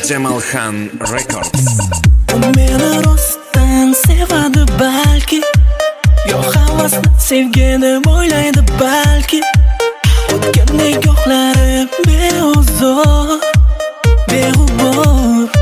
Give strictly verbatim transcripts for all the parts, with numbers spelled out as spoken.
Jamalxan Records. U meni rostdan sevadi balki, yo havasni sevgi deb o'ylaydi balki. O'tgan nigohlari beozor, beg'ubor.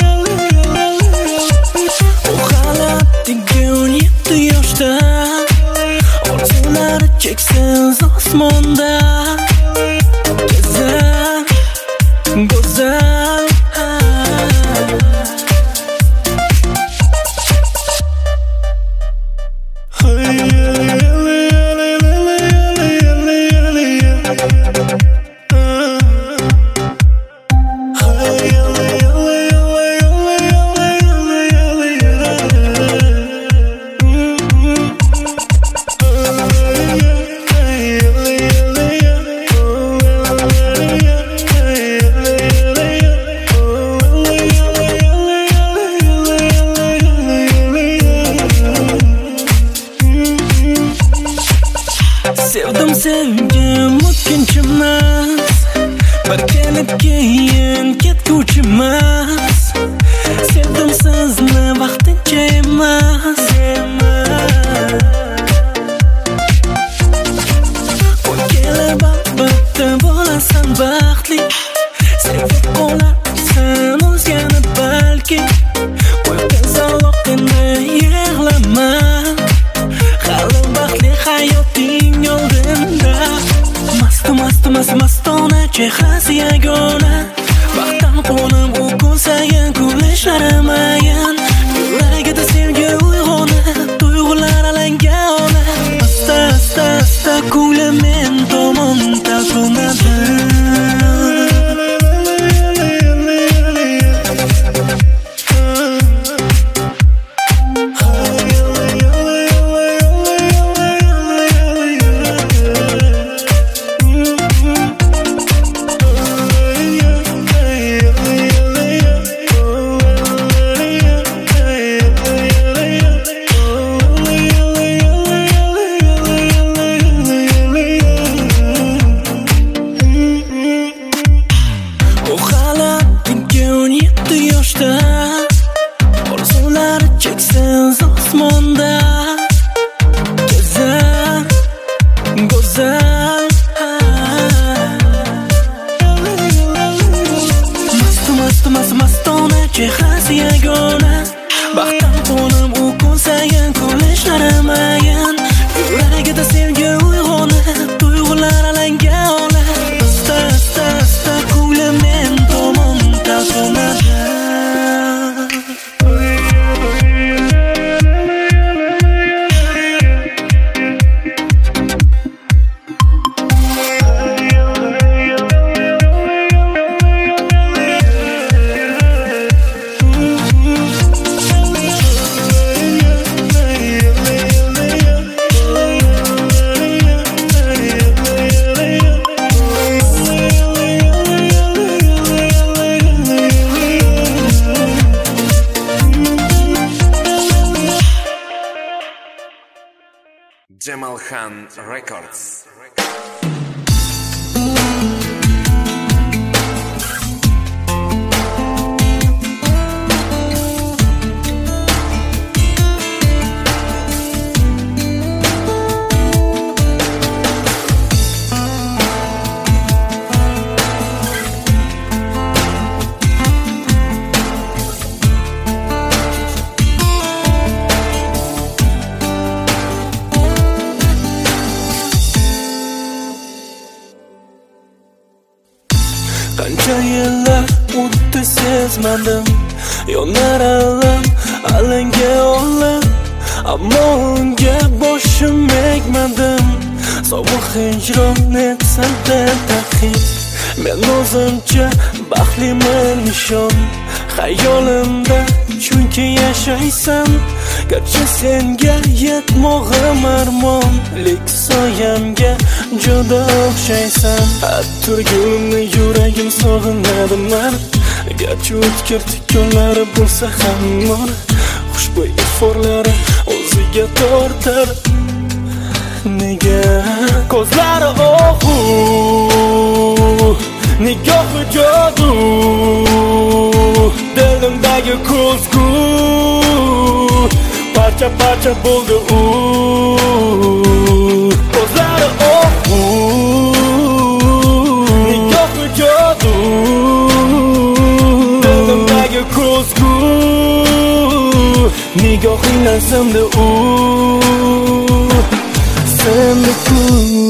U hali attiga o'n yetti yoshda, orzulari cheksiz osmonda. Go'zal, go'zal sevdim sevgim o'tkinchi emas, bir kelib keyin ketguvchi emas. Sevdim sizni vaqtincha emas. Qo'y kelib albatta bo'lasan baxtli, sevib qolarsan o'zgani balki. Qo'y qizaloq endi yig'lama, hali baxtli hayoting oldinda. Mast mast mast mastona chehrasi yagona, baxtdan qo'nim u kun sayin kulishlari mayin. Yuragida sevgi uyg'onib, tuyg'ular alanga olib, asta asta asta ko'nglim men tomon talpinadi. Orzulari cheksiz osmonda. Go'zal, go'zal mast mast mast mastona chehrasi yagona, baxtdan qo'nim u kun sayin kulishlari mayin. Yuragida sevgi uyg'onib, tuyg'ular alanga olib, asta asta asta ko'nglim men tomon talpinadi. Jamalxan Records. Qancha yillar o'tdi sezmadim, yonar alam alanga olib, ammo unga boshim egmadim. Sovuq hijron etsada taqib, men o'zimcha baxtliman nishon. Xayolimda chunki yashaysan, garchi senga yetmog'im armon, lek soyamga juda o'xshaysan. Turgimni yuragim sog'inadi man, garchi o'tkir tikonlari bo'lsa ham mor. Xushbo'y iforlari o'ziga tortar, nega ko'zlari ohu nigohi jodu, dilimdagi ko'zgu parcha parcha bo'ldi u. Ko'zlari oq u, nigohi jodu, dilimdagi ko'zgu nigohingdan simdi u, simdi ku.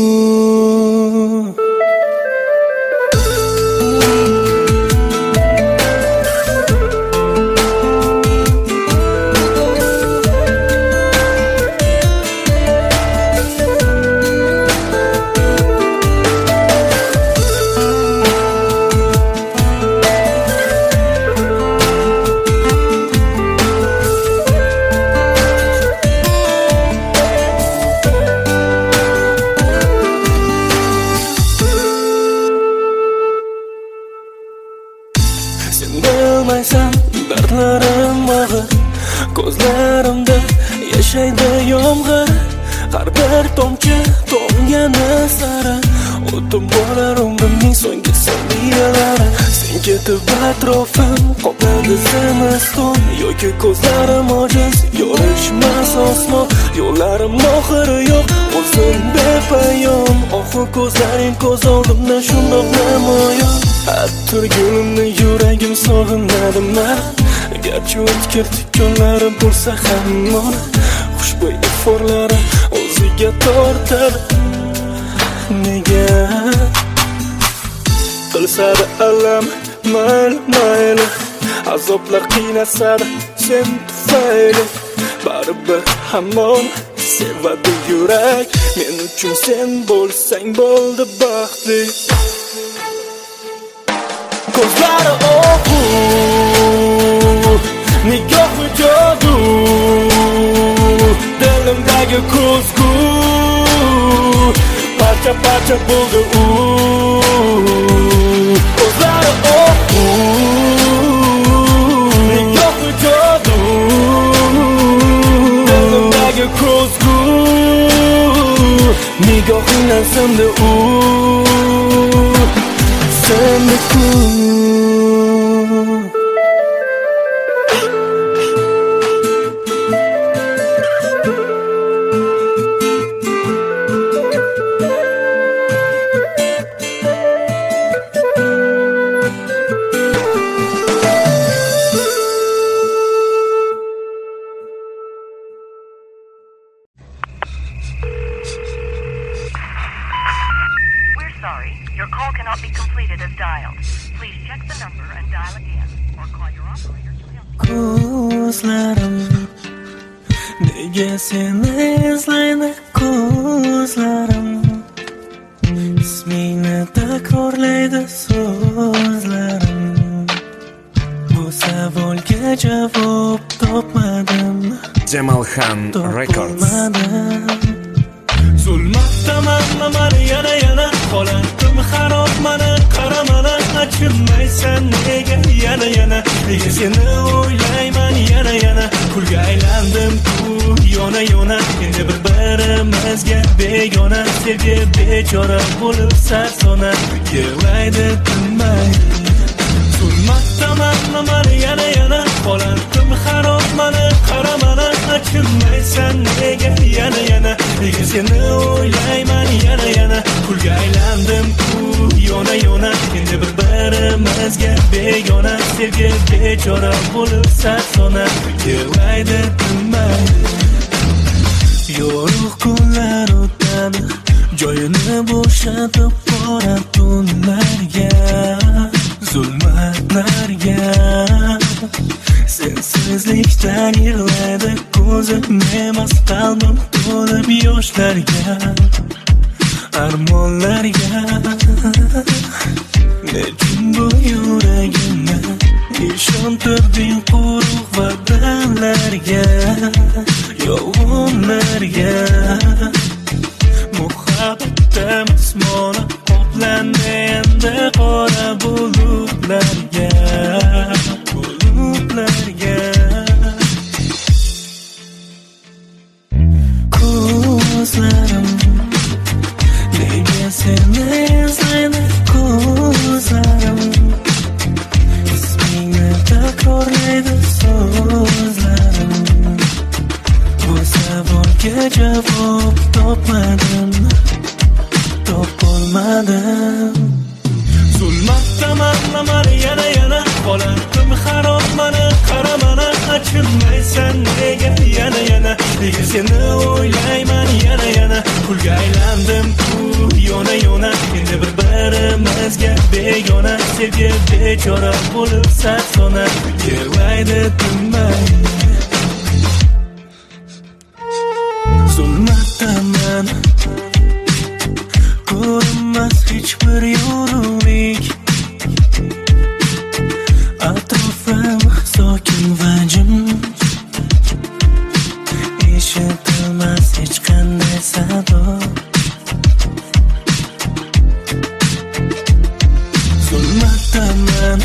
Sen bilmaysan dardlarim og'ir, ko'zlarimda yashaydi yomg'ir. Har bir tomchi tomgani sari o'tib borar umrimning so'nggi soniyalari. Sen ketib atrofim qopladi zimiston, yoki ko'zlarim ojiz yorishmas osmon. Yo'llarim oxiri yo'q, o'zim bepayon, oxu ko'zlaring ko'z oldimda shundoq namoyon. Atirgulimni yuragim sog'inadimi? Garchi o'tkir tikonlari bo'lsa ham uni xushbo'y iforlari o'ziga tortadi. Nega qilsadi alam mayli mayli, azoblar qiynasadi sen tufayli. Baribir hamon sevadi yurak, men uchun sen bo'lsang bo'ldi baxtli. Ko'zlari oq u, nigohi jodu, dilimdagi ko'zgu parcha parcha bo'ldi u. Ko'zlari oq u, nigohi jodu, dilimdagi ko'zgu nigohingdan simdi u, simdi ku. Sorry, your call cannot be completed as dialed. Please check the number and dial again, or call your operator to help you. Ko'zlarim nega seni izlaydi, ko'zlarim ismingni takrorlaydi so'zlarim. Bu savolga javob topmadim, Jamalhan Records. Zulmatdaman mani yana yana, holatim xarob mani qaramana. Achinmaysan nega yana yana, nega seni o'ylayman yana yana. Kulga aylandim ku yona yona, endi bir birimizga begona. Sevgi bechora bo'lib sarsona, yig'laydi tinmay. Zulmatdaman mani yana yana, holatim xarob mani qaramana. Achinmaysan nega yana yana, nega seni o'ylayman yana yana. Kulga aylandim ku yona yona, endi bir birimizga begona. Sevgi bechora bo'lib sarsona, yig'laydi tinmay. Yorug' kunlar o'tadi, joyini bo'shatib borar tunlarga, zulmatlarga. Sensizlikdan yig'laydi ko'zim emas, qalbim to'lib yoshlarga, armonlarga. Nechun bu yuragimni ishontirding quruq va'dalarga, yolg'onlarga. Muhabbatim osmoni qoplandi endi qora bulutlarga, bulutlarga. Ko'zlarim nega seni izlaydi, ko'zlarim takrorlaydi so'zlarim. Bu savolga javob topmadim, topolmadim. Zulmatdaman mana yana yana, holatim xarob mana, qara mana, achinmaysan nega yana yana, nega seni o'ylayman yana yana, kulga aylandim ku yona yona, endi bir birimizga begona, sevgi bechora bo'lib satsona, yig'laydi tinmay. Zulmatdaman, ko'rinmas hech bir yorug'lik, atrofim sokin va jim, eshitilmas hech qanday sado. Zulmatdaman,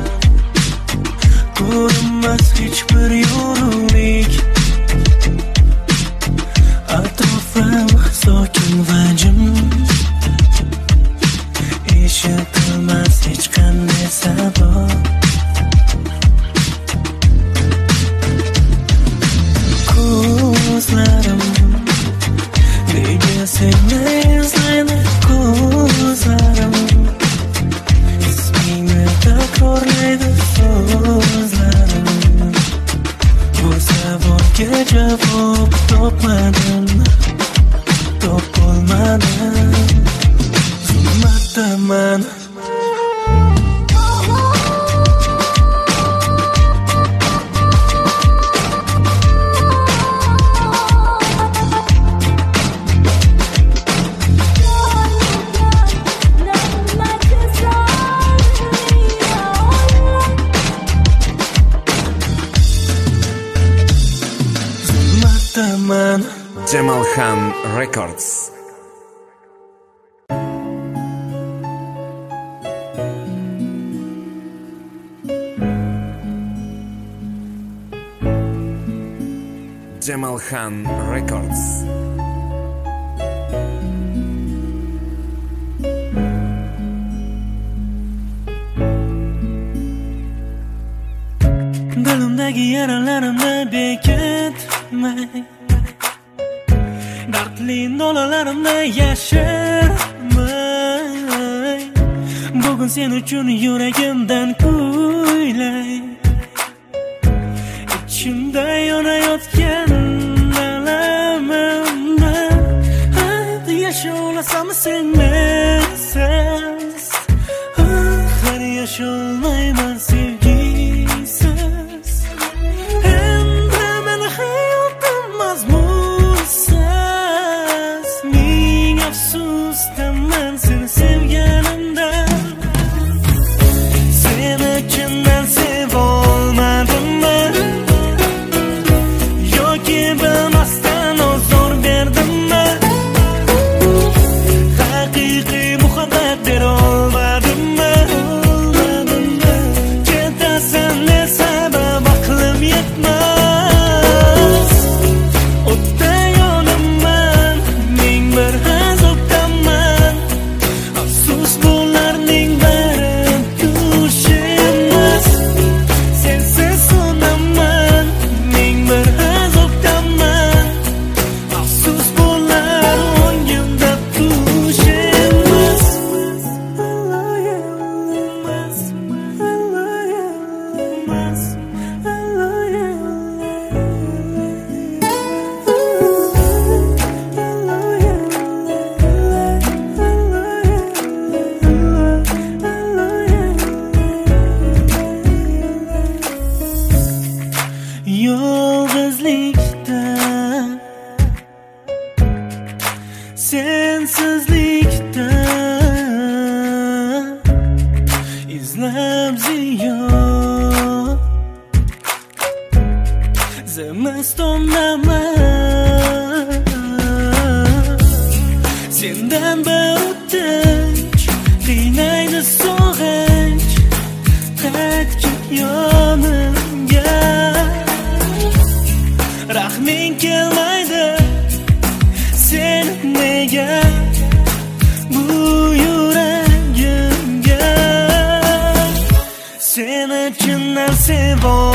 ko'rinmas hech bir yorug'lik, atrofim sokin va jim, eshitilmas hech qanday sado. Ko'zlarim nega seni izlaydi, ko'zlarim ismingni takrorlaydi so'zlarim. Bu savolga javob topmadim, topolmadim. Zulmatdaman, Zulmatdaman. Jamal Khan Records. Jamal Khan Records. Dilimdagi yaralarimni bekitmay, dardli nolalarimni yashirmay, bugun sen uchun yuragimdan kuylay, ichimda yonayotgan alamimni hadi yasholsam sensiz, hali yasholmayman sevgisiz. Endi meni hayotim mazmunsiz, ming afsusdaman seni sevganimdan. Seni chindan sevolmadimmi, yoki bilmasdan ozor berdimmi? Haqiqiy muhabbat berolmadimmi? Ketasan desa aqlim yetmas, o'tda yonaman, ming bir azobdaman. Afsus bularning bari tush emas, sensiz so'naman, ming bir azobdaman. Afsus bular o'ngimda tush emas. Yolg'izlikda, sensizlikda izlab ziyon, zimistondaman, sendan bir o'tinch qiynaydi sog'inch, qaytgin yonimga, rahming kelmaydi sen nega bu yuragimga. Sen uchun sendan sevor